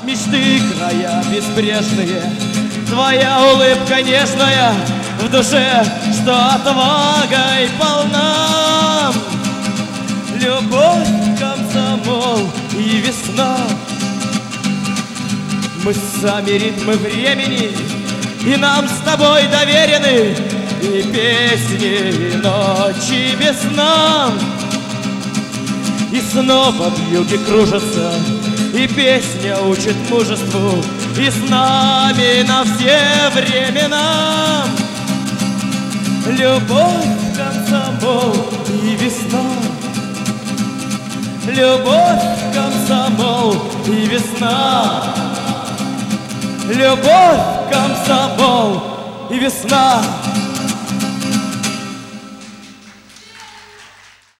мечты края безбрежные, твоя улыбка нежная в душе, что отвагой полна. Любовь, комсомол и весна. Мы сами ритмы времени, и нам с тобой доверены и песни, и ночи без сна. И снова в юге кружатся, и песня учит мужеству, и с нами на все времена. Любовь, комсомол и весна. Любовь, комсомол и весна. Любовь, комсомол и весна.